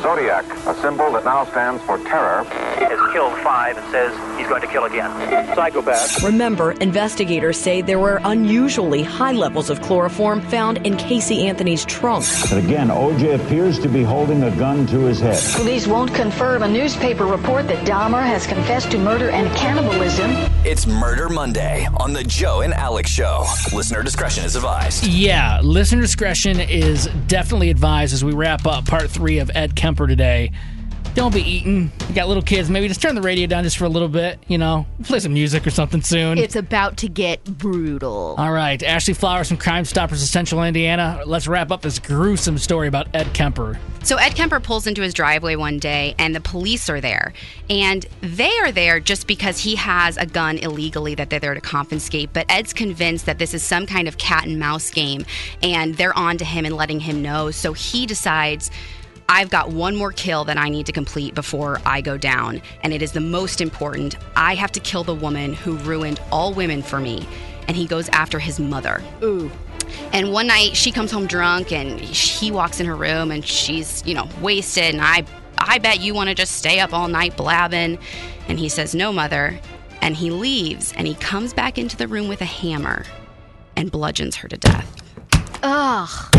Zodiac, a symbol that now stands for terror, has killed 5 and says he's going to kill again. Psychopath. Remember, investigators say there were unusually high levels of chloroform found in Casey Anthony's trunk. But again, O.J. appears to be holding a gun to his head. Police won't confirm a newspaper report that Dahmer has confessed to murder and cannibalism. It's Murder Monday on the Joe and Alex Show. Listener discretion is advised. Yeah, listener discretion is definitely advised as we wrap up part 3 of Ed Kemper today. Don't be eating. You got little kids. Maybe just turn the radio down just for a little bit. Play some music or something soon. It's about to get brutal. All right. Ashley Flowers from Crime Stoppers of Central Indiana. Let's wrap up this gruesome story about Ed Kemper. So Ed Kemper pulls into his driveway one day, and the police are there. And they are there just because he has a gun illegally that they're there to confiscate. But Ed's convinced that this is some kind of cat and mouse game, and they're on to him and letting him know. So he decides, I've got one more kill that I need to complete before I go down, and it is the most important. I have to kill the woman who ruined all women for me, and he goes after his mother. Ooh. And one night, she comes home drunk, and he walks in her room, and she's, wasted, and I bet you want to just stay up all night blabbing. And he says, no, mother. And he leaves, and he comes back into the room with a hammer and bludgeons her to death. Ugh.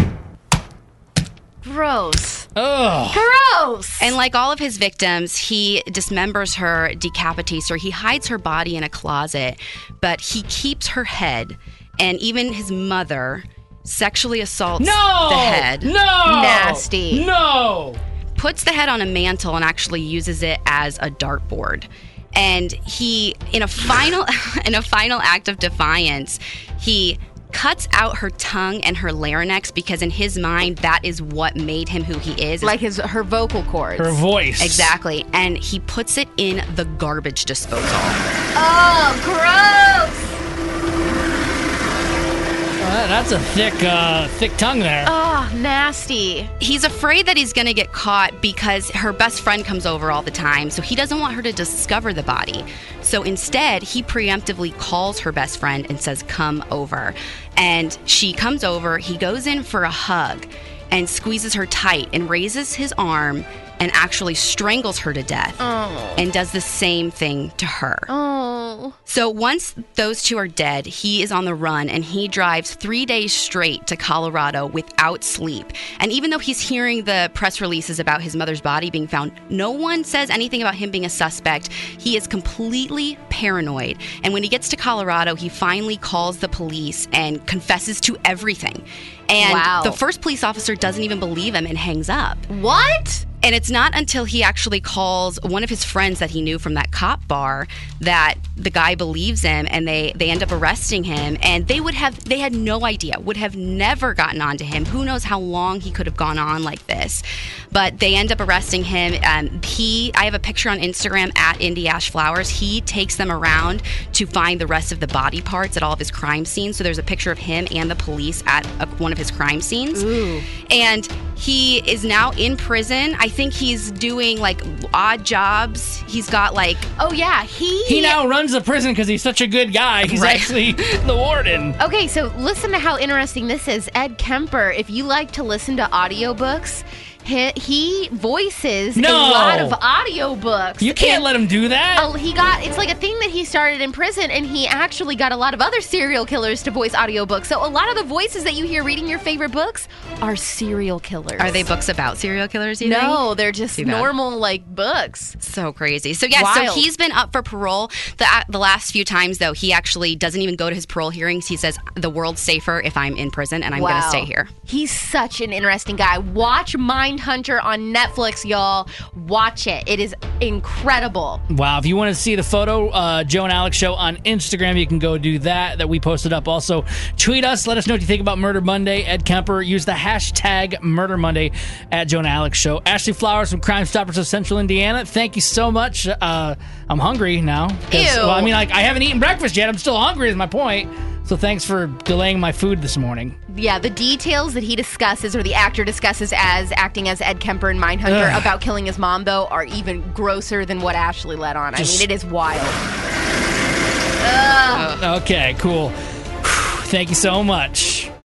Gross. Ugh. Gross. And like all of his victims, he dismembers her, decapitates her. He hides her body in a closet, but he keeps her head. And even his mother sexually assaults the head. No! Nasty. No! Puts the head on a mantle and actually uses it as a dartboard. And he, in a final act of defiance, he cuts out her tongue and her larynx because in his mind, that is what made him who he is. Like her vocal cords. Her voice. Exactly. And he puts it in the garbage disposal. Oh, gross. That's a thick tongue there. Oh, nasty. He's afraid that he's going to get caught because her best friend comes over all the time, so he doesn't want her to discover the body. So instead, he preemptively calls her best friend and says, come over. And she comes over, he goes in for a hug and squeezes her tight and raises his arm and actually strangles her to death. Oh. And does the same thing to her. Oh. So once those two are dead, he is on the run and he drives 3 days straight to Colorado without sleep. And even though he's hearing the press releases about his mother's body being found, no one says anything about him being a suspect. He is completely paranoid. And when he gets to Colorado, he finally calls the police and confesses to everything. And the first police officer doesn't even believe him and hangs up. What? And it's not until he actually calls one of his friends that he knew from that cop bar that the guy believes him, and they end up arresting him. And they had no idea, would have never gotten on to him. Who knows how long he could have gone on like this. But they end up arresting him. I have a picture on Instagram at Indy Ash Flowers. He takes them around to find the rest of the body parts at all of his crime scenes. So there's a picture of him and the police at one of his crime scenes. Ooh. And he is now in prison. I think he's doing like odd jobs. He's got like... Oh, yeah. He now runs the prison because he's such a good guy. He's actually the warden. Okay, so listen to how interesting this is. Ed Kemper, if you like to listen to audiobooks, he voices a lot of audiobooks. You can't let him do that. It's like a thing that he started in prison, and he actually got a lot of other serial killers to voice audiobooks. So a lot of the voices that you hear reading your favorite books are serial killers. Are they books about serial killers, you No, think? they're just normal, books. So crazy. So, yeah, so he's been up for parole. The last few times, though, he actually doesn't even go to his parole hearings. He says, the world's safer if I'm in prison, and I'm going to stay here. He's such an interesting guy. Watch Mindhunter on Netflix, y'all. Watch it. It is incredible. Wow. If you want to see the photo, Joe and Alex Show on Instagram, you can go do that we posted up. Also, tweet us. Let us know what you think about Murder Monday. Ed Kemper. Use the hashtag Murder Monday at Joe and Alex Show. Ashley Flowers from Crime Stoppers of Central Indiana. Thank you so much. I'm hungry now. Ew. Well, I mean, I haven't eaten breakfast yet. I'm still hungry is my point. So thanks for delaying my food this morning. Yeah, the details that he discusses, or the actor discusses as acting as Ed Kemper in Mindhunter about killing his mom, though, are even grosser than what Ashley let on. I mean, it is wild. Okay, cool. Thank you so much.